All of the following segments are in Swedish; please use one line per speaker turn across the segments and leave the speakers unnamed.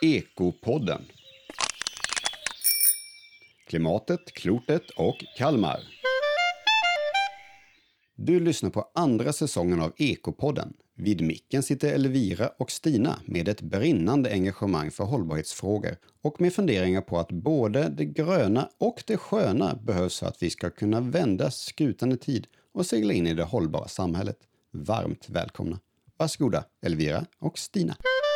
Ekopodden. Klimatet, klotet och Kalmar. Du lyssnar på andra säsongen av Ekopodden. Vid micken sitter Elvira och Stina med ett brinnande engagemang för hållbarhetsfrågor och med funderingar på att både det gröna och det sköna behövs för att vi ska kunna vända skutan i tid och segla in i det hållbara samhället. Varmt välkomna. Varsågoda Elvira och Stina.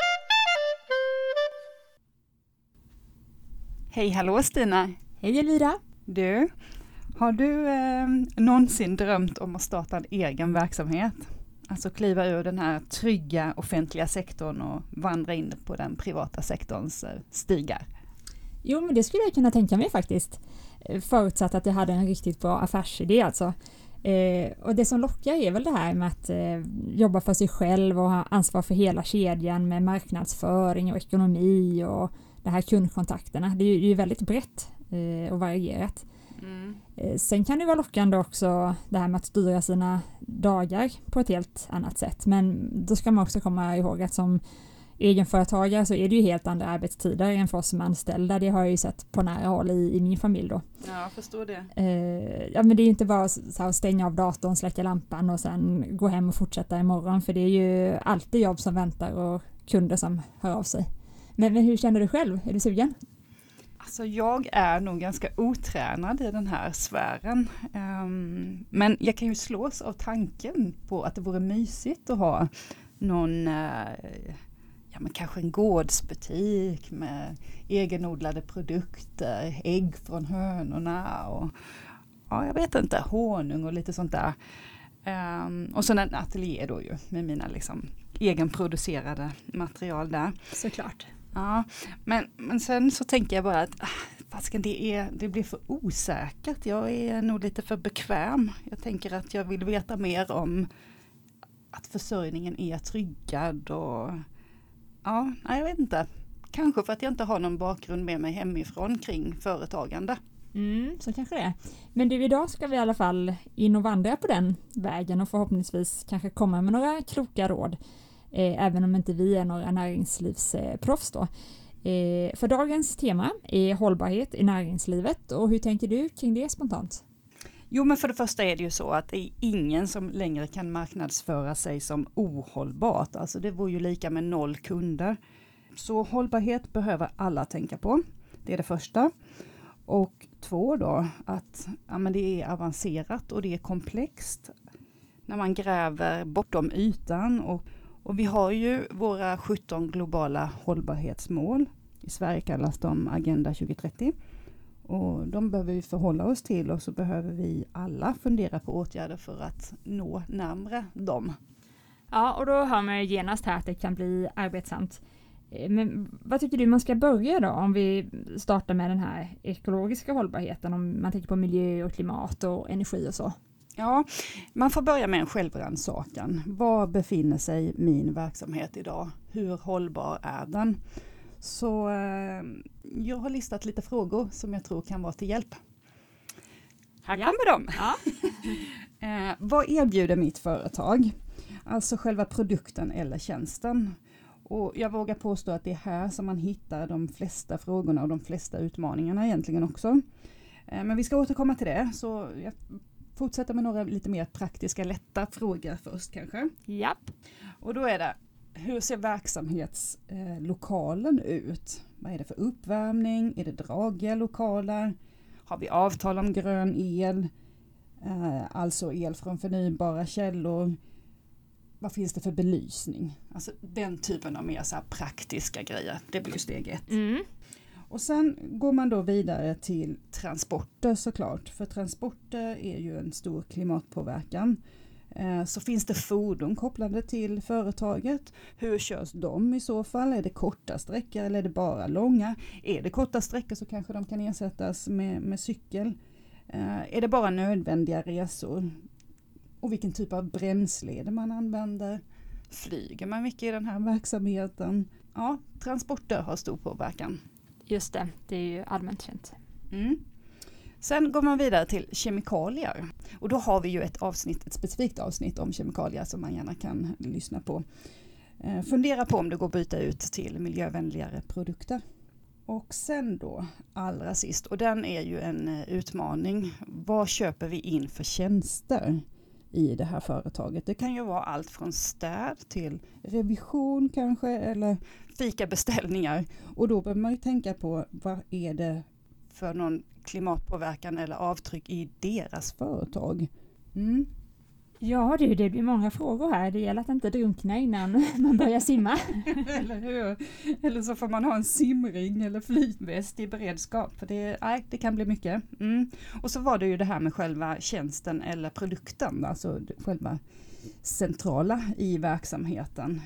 Hej, hallå Stina.
Hej Elvira.
Du, har du någonsin drömt om att starta en egen verksamhet? Alltså kliva ur den här trygga offentliga sektorn och vandra in på den privata sektorns stigar?
Jo, men det skulle jag kunna tänka mig faktiskt. Förutsatt att jag hade en riktigt bra affärsidé alltså. Och det som lockar är väl det här med att jobba för sig själv och ha ansvar för hela kedjan med marknadsföring och ekonomi och de här kundkontakterna. Det är ju väldigt brett och varierat. Sen kan det vara lockande också det här med att styra sina dagar på ett helt annat sätt. Men då ska man också komma ihåg att som egenföretagare så är det ju helt andra arbetstider än för oss som anställda. Det har jag ju sett på nära håll i min familj då.
Ja, jag förstår det.
Ja, men det är ju inte bara så här att stänga av datorn, släcka lampan och sen gå hem och fortsätta imorgon. För det är ju alltid jobb som väntar och kunder som hör av sig. Men hur känner du själv? Är du sugen?
Alltså jag är nog ganska otränad i den här sfären. Men jag kan ju slås av tanken på att det vore mysigt att ha någon, men kanske en gårdsbutik med egenodlade produkter, ägg från hönorna och jag vet inte, honung och lite sånt där. Och sen en ateljé då ju med mina liksom egenproducerade material där.
Såklart.
Ja, men sen så tänker jag bara att det blir för osäkert. Jag är nog lite för bekväm. Jag tänker att jag vill veta mer om att försörjningen är tryggad och jag vet inte. Kanske för att jag inte har någon bakgrund med mig hemifrån kring företagande.
Så kanske det är. Men du, idag ska vi i alla fall in och vandra på den vägen och förhoppningsvis kanske komma med några kloka råd. Även om inte vi är några näringslivsproffs då. För dagens tema är hållbarhet i näringslivet. Och hur tänker du kring det spontant?
Jo, men för det första är det ju så att det är ingen som längre kan marknadsföra sig som ohållbart. Alltså det vore ju lika med 0 kunder. Så hållbarhet behöver alla tänka på. Det är det första. Och 2 då, att det är avancerat och det är komplext. När man gräver bortom ytan och vi har ju våra 17 globala hållbarhetsmål. I Sverige kallas de Agenda 2030. Och de behöver vi förhålla oss till och så behöver vi alla fundera på åtgärder för att nå närmare dem.
Ja, och då hör man ju genast här att det kan bli arbetsamt. Men vad tycker du man ska börja då om vi startar med den här ekologiska hållbarheten? Om man tänker på miljö och klimat och energi och så.
Ja, man får börja med en självrannsakan. Var befinner sig min verksamhet idag? Hur hållbar är den? Så jag har listat lite frågor som jag tror kan vara till hjälp. Här kommer de!
Ja.
Vad erbjuder mitt företag? Alltså själva produkten eller tjänsten. Och jag vågar påstå att det är här som man hittar de flesta frågorna och de flesta utmaningarna egentligen också. Men vi ska återkomma till det, så jag fortsätter med några lite mer praktiska, lätta frågor först kanske.
Japp.
Och då är det, hur ser verksamhetslokalen ut? Vad är det för uppvärmning? Är det dragiga lokaler? Har vi avtal om grön el? Alltså el från förnybara källor? Vad finns det för belysning? Alltså den typen av mer så här praktiska grejer. Det blir steg 1. Och sen går man då vidare till transporter såklart. För transporter är ju en stor klimatpåverkan. Så finns det fordon kopplade till företaget. Hur körs de i så fall? Är det korta sträckor eller är det bara långa? Är det korta sträckor så kanske de kan ersättas med cykel. Är det bara nödvändiga resor? Och vilken typ av bränsle är det man använder? Flyger man mycket i den här verksamheten? Ja, transporter har stor påverkan.
Just det, det är ju allmänt känt.
Sen går man vidare till kemikalier. Och då har vi ju ett specifikt avsnitt om kemikalier som man gärna kan lyssna på. Fundera på om det går att byta ut till miljövänligare produkter. Och sen då, allra sist, och den är ju en utmaning. Vad köper vi in för tjänster i det här företaget? Det kan ju vara allt från städ till revision kanske, eller fikabeställningar. Och då behöver man ju tänka på, vad är det för någon klimatpåverkan eller avtryck i deras företag?
Ja du, det blir många frågor här. Det gäller att inte drunkna innan man börjar simma.
Eller hur? Eller så får man ha en simring eller flytväst i beredskap. För det kan bli mycket. Och så var det ju det här med själva tjänsten eller produkten. Alltså själva centrala i verksamheten.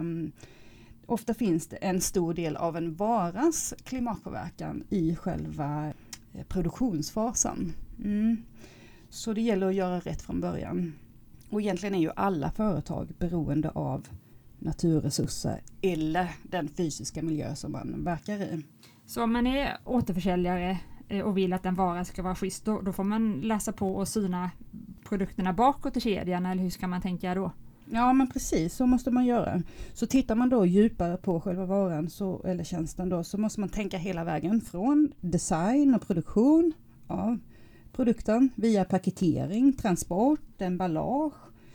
Ofta finns det en stor del av en varas klimatpåverkan i själva produktionsfasen. Så det gäller att göra rätt från början. Och egentligen är ju alla företag beroende av naturresurser eller den fysiska miljö som man verkar i.
Så om man är återförsäljare och vill att en vara ska vara schysst, då får man läsa på och syna produkterna bakåt i kedjan, eller hur ska man tänka då?
Ja, men precis, så måste man göra. Så tittar man då djupare på själva varan eller tjänsten då, så måste man tänka hela vägen från design och produktion av produkten via paketering, transport, emballage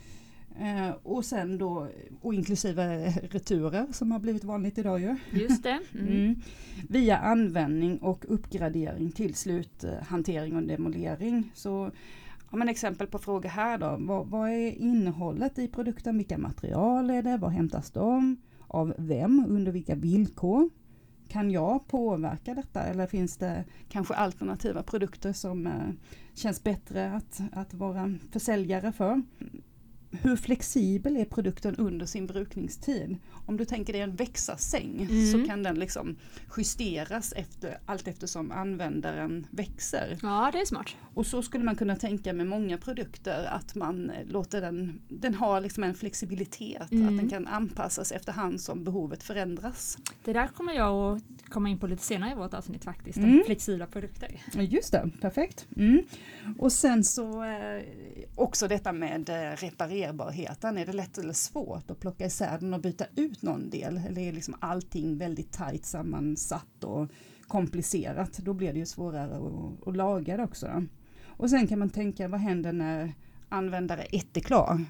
och sen då, och inklusive returer som har blivit vanligt idag ju.
Just det.
Via användning och uppgradering till sluthantering och demolering. Så men exempel på frågor här då. Vad är innehållet i produkten? Vilka material är det? Vad hämtas de? Av vem? Under vilka villkor? Kan jag påverka detta? Eller finns det kanske alternativa produkter som känns bättre att vara försäljare för? Hur flexibel är produkten under sin brukningstid? Om du tänker dig en växarsäng så kan den liksom justeras allt eftersom användaren växer.
Ja, det är smart.
Och så skulle man kunna tänka med många produkter, att man låter den ha liksom en flexibilitet, att den kan anpassas efterhand som behovet förändras.
Det där kommer jag att komma in på lite senare i vårt avsnitt faktiskt, om flexibla produkter.
Just det, perfekt. Och sen så också detta med reparerbarheten. Är det lätt eller svårt att plocka isär den och byta ut någon del? Eller är liksom allting väldigt tajt sammansatt och komplicerat? Då blir det ju svårare att laga det också. Och sen kan man tänka, vad händer när användare 1 är klar?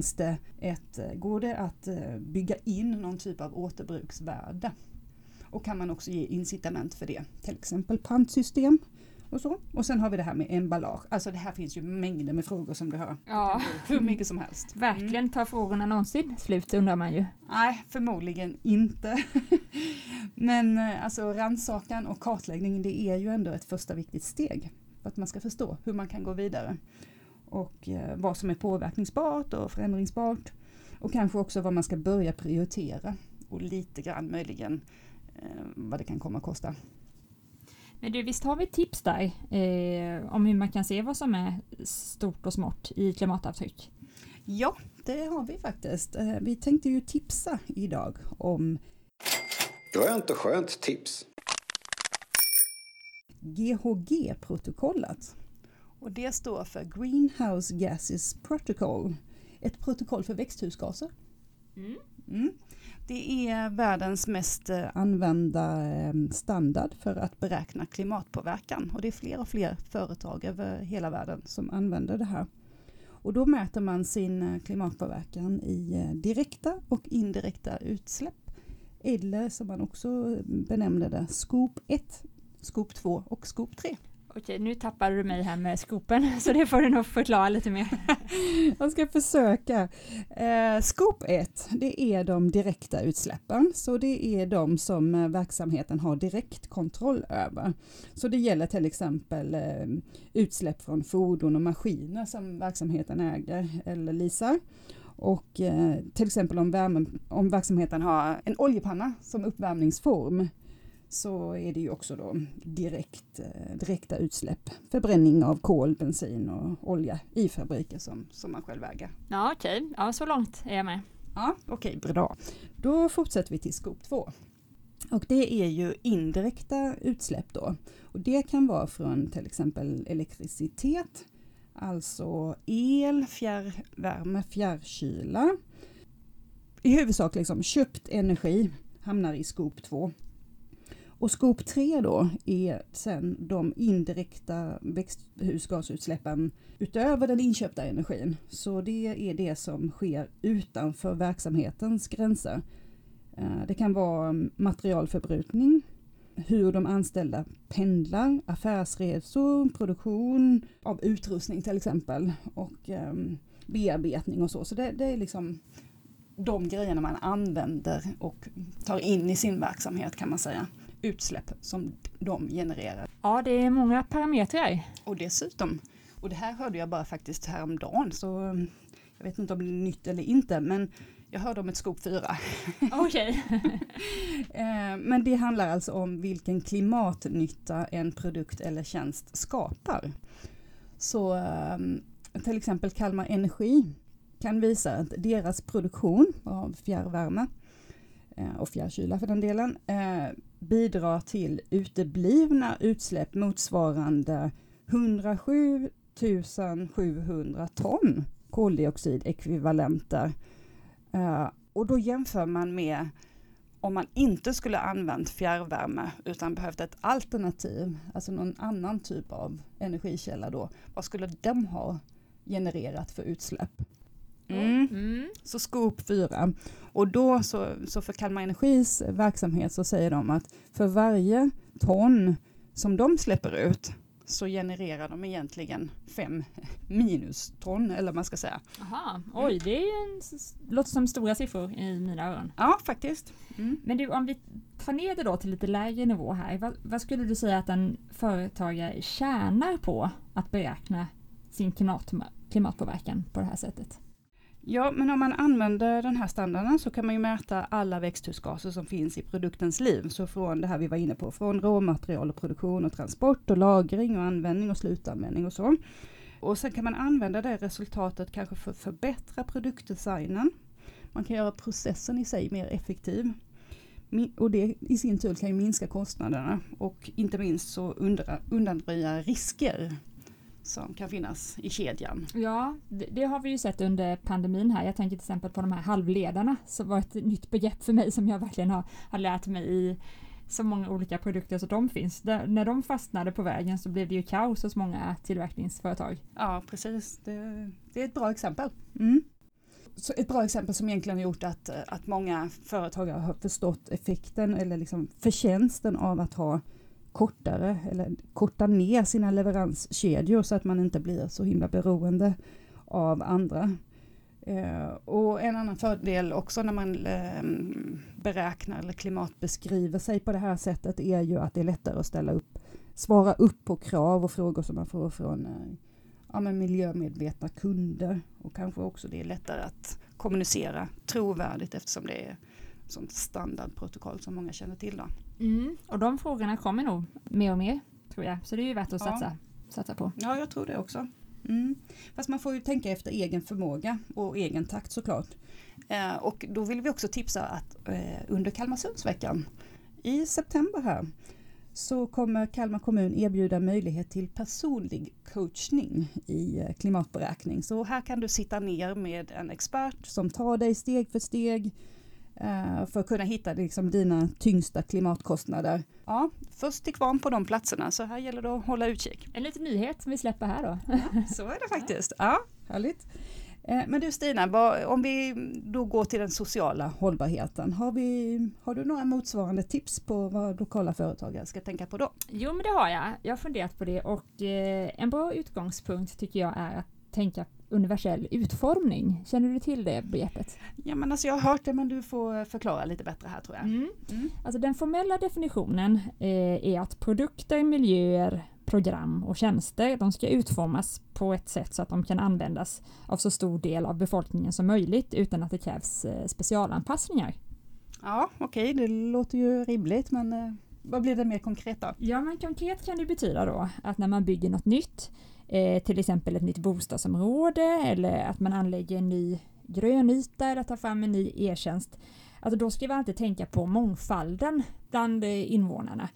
Går det att bygga in någon typ av återbruksvärde? Och kan man också ge incitament för det? Till exempel pantsystem och så. Och sen har vi det här med emballage. Alltså det här finns ju mängder med frågor som du hör.
Ja.
Hur mycket som helst.
Verkligen, tar frågorna någonsin slut, undrar man ju.
Nej, förmodligen inte. Men alltså rannsakan och kartläggning, det är ju ändå ett första viktigt steg. För att man ska förstå hur man kan gå vidare. Och vad som är påverkningsbart och förändringsbart. Och kanske också vad man ska börja prioritera. Och lite grann möjligen vad det kan komma att kosta.
Men du, visst har vi tips där om hur man kan se vad som är stort och smått i klimatavtryck?
Ja, det har vi faktiskt. Vi tänkte ju tipsa idag om
Grönt och skönt tips.
GHG-protokollet. Och det står för Greenhouse Gases Protocol. Ett protokoll för växthusgaser. Det är världens mest använda standard för att beräkna klimatpåverkan. Och det är fler och fler företag över hela världen som använder det här. Och då mäter man sin klimatpåverkan i direkta och indirekta utsläpp. Eller som man också benämner det, Scope 1, Scope 2 och Scope 3.
Okej, nu tappar du mig här med skopen, så det får du nog förklara lite mer.
Jag ska försöka. Scope 1, det är de direkta utsläppen. Så det är de som verksamheten har direkt kontroll över. Så det gäller till exempel utsläpp från fordon och maskiner som verksamheten äger eller leasar. Och till exempel om verksamheten har en oljepanna som uppvärmningsform, så är det ju också då direkta utsläpp. Förbränning av kol, bensin och olja i fabriker som man själv äger.
Ja, okej. Ja, så långt är jag med.
Ja, okej, bra. Då fortsätter vi till Scope 2. Och det är ju indirekta utsläpp då. Och det kan vara från till exempel elektricitet, alltså el, fjärrvärme, fjärrkyla. i huvudsak liksom köpt energi hamnar i skop 2. Och skop 3 då är sen de indirekta växthusgasutsläppen utöver den inköpta energin. Så det är det som sker utanför verksamhetens gränser. Det kan vara materialförbrukning, hur de anställda pendlar, affärsresor, produktion av utrustning till exempel och bearbetning och så. Så det är liksom de grejerna man använder och tar in i sin verksamhet kan man säga. Utsläpp som de genererar.
Ja, det är många parametrar.
Och dessutom, och det här hörde jag bara faktiskt häromdagen, så jag vet inte om det är nytt eller inte, men jag hörde om ett skop 4.
Okej.
Men det handlar alltså om vilken klimatnytta en produkt eller tjänst skapar. Så till exempel Kalmar Energi kan visa att deras produktion av fjärrvärme och fjärrkyla för den delen bidrar till uteblivna utsläpp motsvarande 107 700 ton koldioxidekvivalenter. Och då jämför man med om man inte skulle använt fjärrvärme utan behövt ett alternativ, alltså någon annan typ av energikälla då. Vad skulle de ha genererat för utsläpp? Så skop 4. Och då så för Kalmar Energis verksamhet så säger de att för varje ton som de släpper ut så genererar de egentligen 5 minuston eller vad man ska säga.
Aha, oj, det låter som stora siffror i mina öron.
Ja, faktiskt.
Men du, om vi tar ner det då till lite lägre nivå här, vad skulle du säga att en företagare tjänar på att beräkna sin klimatpåverkan på det här sättet?
Ja, men om man använder den här standarden så kan man ju mäta alla växthusgaser som finns i produktens liv. Så från det här vi var inne på, från råmaterial och produktion och transport och lagring och användning och slutanvändning och så. Och sen kan man använda det resultatet kanske för att förbättra produktdesignen. Man kan göra processen i sig mer effektiv. Och det i sin tur kan ju minska kostnaderna och inte minst så undanröja risker som kan finnas i kedjan.
Ja, det har vi ju sett under pandemin här. Jag tänker till exempel på de här halvledarna som var ett nytt begrepp för mig som jag verkligen har lärt mig i så många olika produkter så de finns. När de fastnade på vägen så blev det ju kaos hos många tillverkningsföretag.
Ja, precis. Det är ett bra exempel. Så ett bra exempel som egentligen har gjort att många företagare har förstått effekten eller liksom förtjänsten av att ha kortare eller korta ner sina leveranskedjor så att man inte blir så himla beroende av andra. Och en annan fördel också när man beräknar eller klimatbeskriver sig på det här sättet är ju att det är lättare att svara upp på krav och frågor som man får från miljömedvetna kunder, och kanske också det är lättare att kommunicera trovärdigt eftersom det är sånt standardprotokoll som många känner till då.
Och de frågorna kommer nog mer och mer, tror jag. Så det är ju värt att satsa på.
Ja, jag tror det också. Fast man får ju tänka efter egen förmåga och egen takt såklart. Och då vill vi också tipsa att under Kalmarsundsveckan i september här så kommer Kalmar kommun erbjuda möjlighet till personlig coachning i klimatberäkning. Så här kan du sitta ner med en expert som tar dig steg för steg för att kunna hitta liksom dina tyngsta klimatkostnader. Ja, först till kvarn på de platserna, så här gäller det att hålla utkik.
En liten nyhet som vi släpper här då.
Ja, så är det faktiskt. Ja, härligt. Men du Stina, om vi då går till den sociala hållbarheten, har du några motsvarande tips på vad lokala företagare ska tänka på då?
Jo, men det har jag. Jag har funderat på det, och en bra utgångspunkt tycker jag är att tänka universell utformning. Känner du till det begreppet?
Ja, men alltså jag har hört det, men du får förklara lite bättre här tror jag.
Alltså den formella definitionen är att produkter, miljöer, program och tjänster, de ska utformas på ett sätt så att de kan användas av så stor del av befolkningen som möjligt utan att det krävs specialanpassningar.
Ja, okej, det låter ju rimligt, men vad blir det mer konkret då?
Ja, men konkret kan det betyda då att när man bygger något nytt, till exempel ett nytt bostadsområde eller att man anlägger en ny grönyta eller tar fram en ny e-tjänst, alltså då ska vi alltid tänka på mångfalden bland invånarna.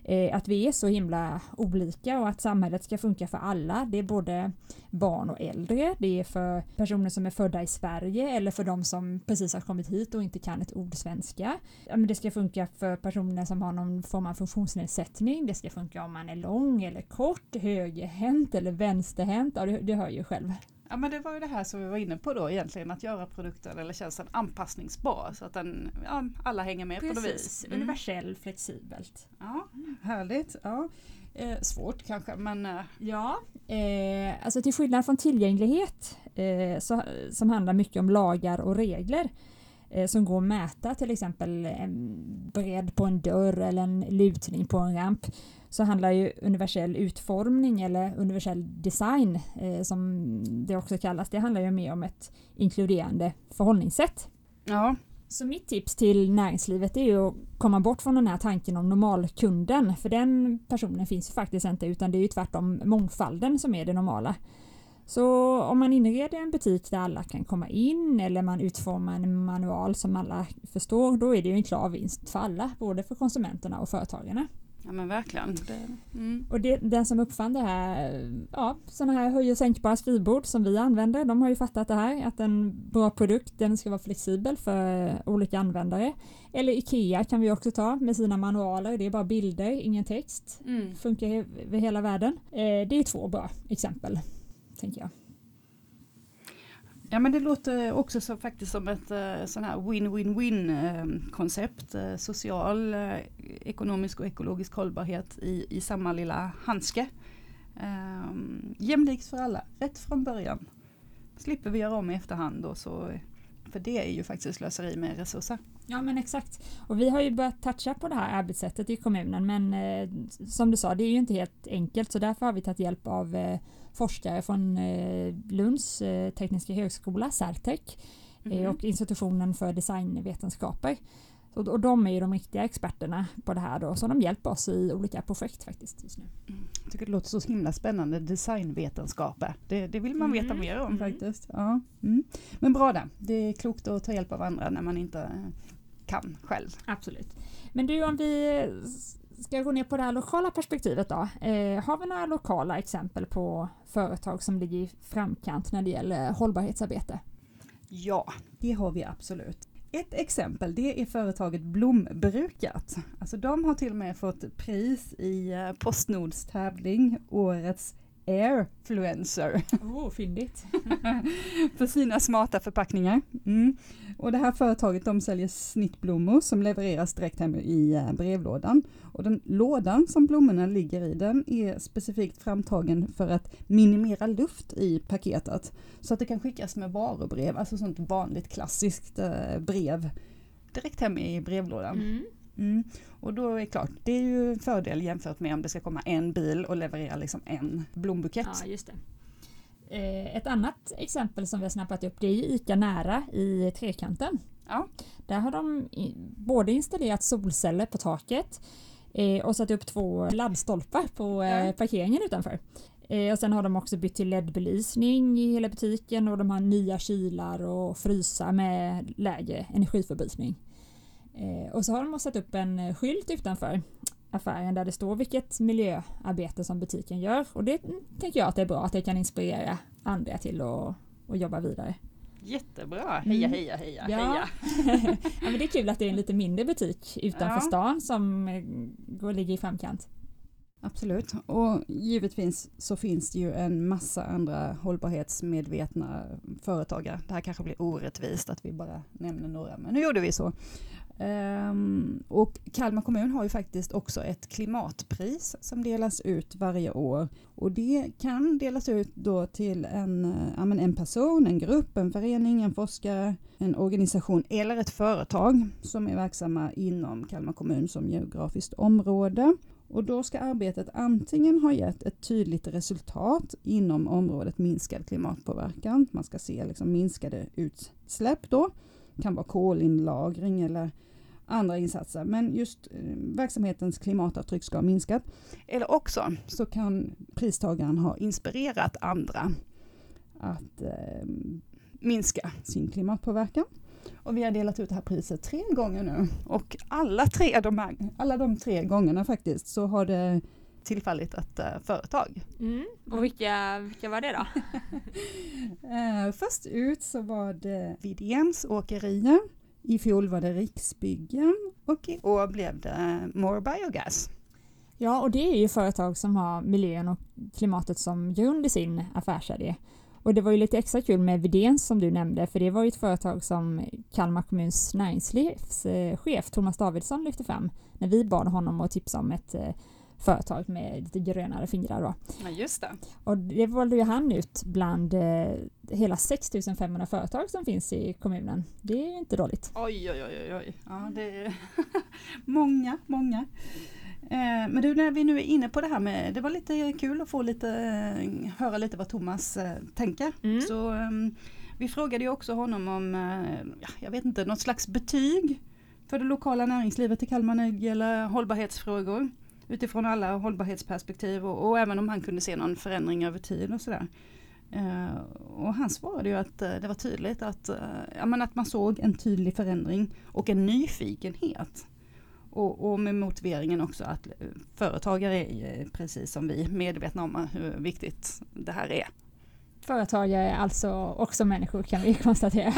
Att vi är så himla olika och att samhället ska funka för alla. Det är både barn och äldre. Det är för personer som är födda i Sverige eller för de som precis har kommit hit och inte kan ett ord svenska. Det ska funka för personer som har någon form av funktionsnedsättning. Det ska funka om man är lång eller kort, högerhänt eller vänsterhänt. Ja, det hör ju själv.
Ja, men det var ju det här som vi var inne på då egentligen, att göra produkten eller tjänsten anpassningsbar så att alla hänger med. Precis. På något vis.
Universell, flexibelt.
Ja, härligt. Ja. Svårt kanske, men...
Ja, alltså till skillnad från tillgänglighet som handlar mycket om lagar och regler som går att mäta, till exempel en bredd på en dörr eller en lutning på en ramp, så handlar ju universell utformning eller universell design som det också kallas, det handlar ju mer om ett inkluderande förhållningssätt.
Ja.
Så mitt tips till näringslivet är ju att komma bort från den här tanken om normalkunden, för den personen finns ju faktiskt inte, utan det är ju tvärtom mångfalden som är det normala. Så om man inreder en butik där alla kan komma in eller man utformar en manual som alla förstår, då är det ju en klar vinst för alla, både för konsumenterna och företagarna.
Ja, men verkligen.
Och den som uppfann det här, sådana här höj- och sänkbara skrivbord som vi använder, de har ju fattat det här, att en bra produkt, den ska vara flexibel för olika användare. Eller IKEA kan vi också ta med sina manualer, det är bara bilder, ingen text. Funkar över hela världen. Det är 2 bra exempel, tänker jag.
Ja, men det låter också faktiskt som ett sån här win-win-win koncept. Social, ekonomisk och ekologisk hållbarhet i samma lilla handske. Jämlikt för alla, rätt från början. Slipper vi göra om i efterhand då, för det är ju faktiskt slöseri med resurser.
Ja, men exakt. Och vi har ju börjat toucha på det här arbetssättet i kommunen, men som du sa, det är ju inte helt enkelt, så därför har vi tagit hjälp av forskare från Lunds tekniska högskola, Certec, och institutionen för designvetenskaper. Och de är ju de riktiga experterna på det här då, så de hjälper oss i olika projekt faktiskt just nu.
Jag tycker det låter så himla spännande, designvetenskaper. Det vill man veta mer om faktiskt. Ja. Men bra där, det är klokt att ta hjälp av andra när man inte kan själv.
Absolut. Men du, om vi ska gå ner på det här lokala perspektivet då. Har vi några lokala exempel på företag som ligger i framkant när det gäller hållbarhetsarbete?
Ja, det har vi absolut. Ett exempel, det är företaget Blombrukat. Alltså de har till och med fått pris i Postnords tävling, årets Airfluencer.
Fyndigt.
För sina smarta förpackningar. Och det här företaget, de säljer snittblommor som levereras direkt hem i brevlådan. Och den lådan som blommorna ligger i, den är specifikt framtagen för att minimera luft i paketet. Så att det kan skickas med varubrev, alltså sånt vanligt klassiskt brev direkt hem i brevlådan. Och då är det klart, det är ju en fördel jämfört med om det ska komma en bil och leverera liksom en blombukett.
Ja, just det. Ett annat exempel som vi har snappat upp, det är ICA Nära i Trekanten.
Ja.
Där har de både installerat solceller på taket och satt upp 2 laddstolpar på parkeringen utanför. Och sen har de också bytt till LED-belysning i hela butiken och de har nya kylar och frysar med lägre energiförbrukning. Och så har de satt upp en skylt utanför affären där det står vilket miljöarbete som butiken gör. Och det tänker jag att det är bra, att det kan inspirera andra till att jobba vidare.
Jättebra, heja.
Ja, men det är kul att det är en lite mindre butik utanför stan som ligger i framkant.
Absolut, och givetvis så finns det ju en massa andra hållbarhetsmedvetna företagare. Det här kanske blir orättvist att vi bara nämner några, men nu gjorde vi så. Och Kalmar kommun har ju faktiskt också ett klimatpris som delas ut varje år. Och det kan delas ut då till en person, en grupp, en förening, en forskare, en organisation eller ett företag som är verksamma inom Kalmar kommun som geografiskt område. Och då ska arbetet antingen ha gett ett tydligt resultat inom området minskad klimatpåverkan. Man ska se liksom minskade utsläpp då. Det kan vara kolinlagring eller andra insatser. Men just verksamhetens klimatavtryck ska ha minskat. Eller också så kan pristagaren ha inspirerat andra att minska sin klimatpåverkan. Och vi har delat ut det här priset 3 gånger nu. Och alla de 3 gångerna faktiskt så har det tillfallit ett företag.
Och vilka var det då?
Först ut så var det Widéns åkerier. I fjol var det Riksbyggen och i år blev det More Biogas.
Ja, och det är ju företag som har miljön och klimatet som grund i sin affärsidé. Och det var ju lite extra kul med Widéns som du nämnde, för det var ju ett företag som Kalmar kommuns näringslivschef Thomas Davidsson lyfte fram när vi bad honom att tipsa om ett företag med lite grönare fingrar då.
Ja, just det.
Och det valde ju han ut bland hela 6500 företag som finns i kommunen. Det är ju inte dåligt.
Oj. Ja, det är många. Men du, när vi nu är inne på det här med, det var lite kul att få höra lite vad Thomas tänker. Så vi frågade ju också honom om, jag vet inte, något slags betyg för det lokala näringslivet i Kalmar när det gäller hållbarhetsfrågor. Utifrån alla hållbarhetsperspektiv och även om han kunde se någon förändring över tid och sådär. Och han svarade ju att det var tydligt att man såg en tydlig förändring och en nyfikenhet. Och med motiveringen också att företagare är precis som vi medvetna om hur viktigt det här är.
Företagare är alltså också människor kan vi konstatera.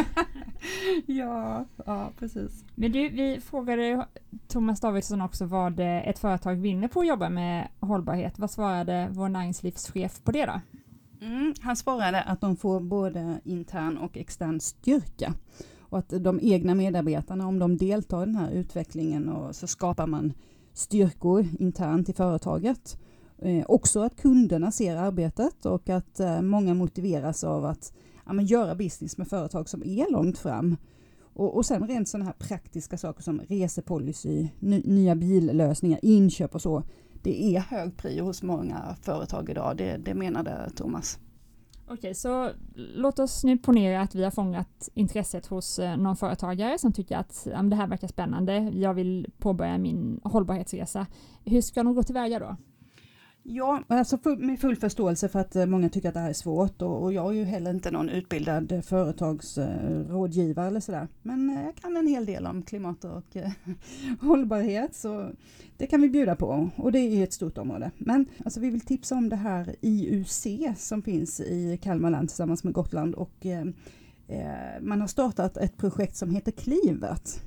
Ja, precis.
Men du, vi frågade Thomas Davidsson också vad ett företag vinner på att jobba med hållbarhet. Vad svarade vår näringslivschef på det då?
Han svarade att de får både intern och extern styrka. Och att de egna medarbetarna, om de deltar i den här utvecklingen och så skapar man styrkor internt i företaget. Också att kunderna ser arbetet och att många motiveras av att göra business med företag som är långt fram. Och sen rent sådana här praktiska saker som resepolicy, nya billösningar, inköp och så. Det är hög prio hos många företag idag, det menade Thomas.
Okej, så låt oss nu ponera att vi har fångat intresset hos någon företagare som tycker att det här verkar spännande. Jag vill påbörja min hållbarhetsresa. Hur ska de gå tillväga då?
Ja, alltså med full förståelse för att många tycker att det här är svårt och jag är ju heller inte någon utbildad företagsrådgivare eller sådär. Men jag kan en hel del om klimat och hållbarhet så det kan vi bjuda på och det är ett stort område. Men alltså, vi vill tipsa om det här IUC som finns i Kalmar län tillsammans med Gotland och man har startat ett projekt som heter Klivet.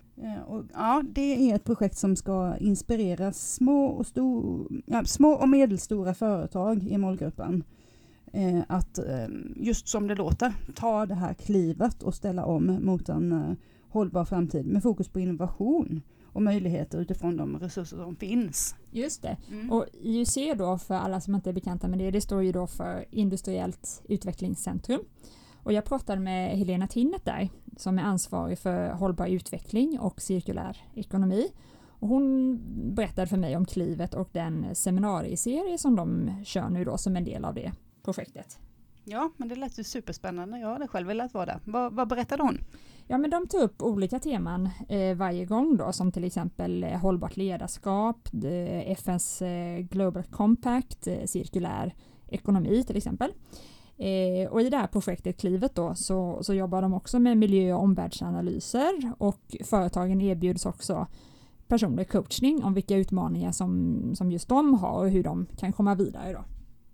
Det är ett projekt som ska inspirera små och medelstora företag i målgruppen att just som det låter ta det här klivet och ställa om mot en hållbar framtid med fokus på innovation och möjligheter utifrån de resurser som finns.
Just det. Och IUC då, för alla som inte är bekanta med det står ju då för Industriellt utvecklingscentrum. Och jag pratade med Helena Tinnet där som är ansvarig för hållbar utveckling och cirkulär ekonomi. Och hon berättade för mig om klivet och den seminarieserie som de kör nu då som en del av det projektet.
Ja, men det lät ju superspännande. Jag hade själv velat vara där. Vad berättade hon?
Ja, men de tar upp olika teman varje gång då, som till exempel hållbart ledarskap, FNs Global Compact, cirkulär ekonomi till exempel. Och i det här projektet Klivet då så jobbar de också med miljö- och omvärldsanalyser och företagen erbjuds också personlig coachning om vilka utmaningar som just de har och hur de kan komma vidare då.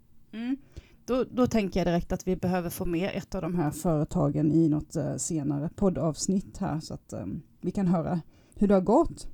Då tänker jag direkt att vi behöver få med ett av de här företagen i något senare poddavsnitt här så att vi kan höra hur det har gått.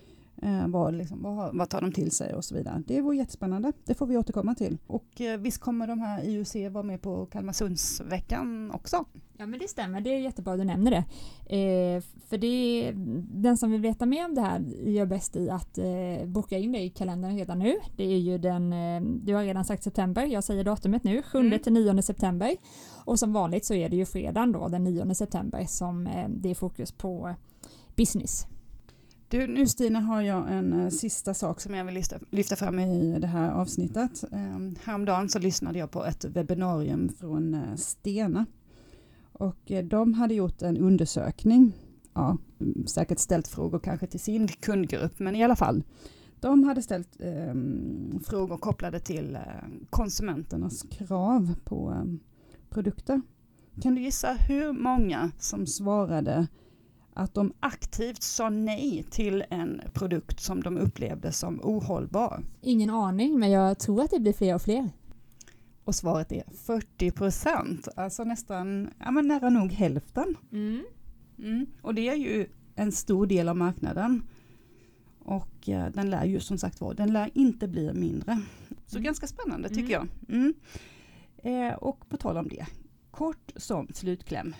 Vad tar de till sig och så vidare. Det vore jättespännande. Det får vi återkomma till. Och visst kommer de här IUC vara med på Kalmarsundsveckan också?
Ja, men det stämmer. Det är jättebra att du nämner det. För den som vill veta mer om det här gör bäst i att boka in det i kalendern redan nu. Det är ju du har redan sagt september. Jag säger datumet nu. 7-9 september. Och som vanligt så är det ju fredagen då, den 9 september som det är fokus på business.
Du, nu Stina har jag en sista sak som jag vill lyfta fram i det här avsnittet. Häromdagen så lyssnade jag på ett webbinarium från Stena. Och de hade gjort en undersökning. Ja, säkert ställt frågor kanske till sin kundgrupp, men i alla fall. De hade ställt frågor kopplade till konsumenternas krav på produkter. Kan du gissa hur många som svarade att de aktivt sa nej till en produkt som de upplevde som ohållbar.
Ingen aning, men jag tror att det blir fler och fler.
Och svaret är 40%, alltså nästan, nära nog hälften. Och det är ju en stor del av marknaden. Och den lär ju som sagt den lär inte bli mindre. Så ganska spännande tycker jag. Och på tal om det, kort som slutkläm,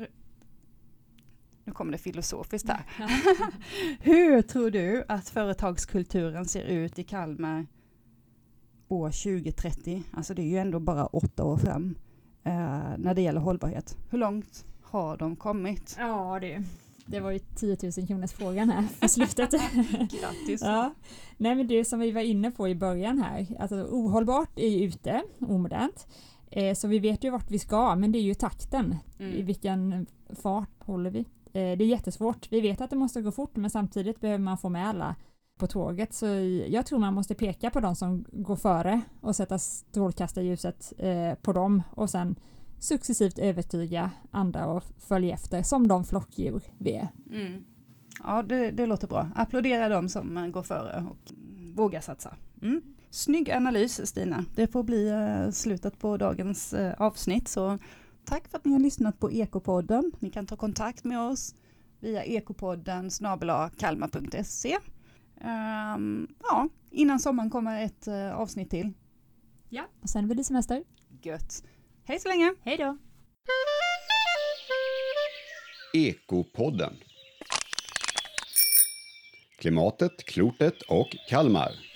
nu kommer det filosofiskt här. Hur tror du att företagskulturen ser ut i Kalmar år 2030? Alltså det är ju ändå bara 8 år fram när det gäller hållbarhet. Hur långt har de kommit?
Ja, det var ju 10 000 kronors frågan här för slutet.
Grattis!
Ja. Nej, men det som vi var inne på i början här, alltså ohållbart är ju ute, omodernt. Så vi vet ju vart vi ska, men det är ju takten. I vilken fart håller vi? Det är jättesvårt. Vi vet att det måste gå fort, men samtidigt behöver man få med alla på tåget. Så jag tror man måste peka på de som går före och sätta strålkastarljuset på dem och sen successivt övertyga andra och följa efter som de flockdjur vi är.
Ja, det låter bra. Applådera dem som går före och vågar satsa. Snygg analys, Stina. Det får bli slutet på dagens avsnitt. Så tack för att ni har lyssnat på Ekopodden. Ni kan ta kontakt med oss via ekopodden@kalmar.se. Innan sommaren kommer ett avsnitt till.
Ja, och sen blir det semester.
Gött. Hej så länge.
Hej då.
Ekopodden. Klimatet, klotet och Kalmar.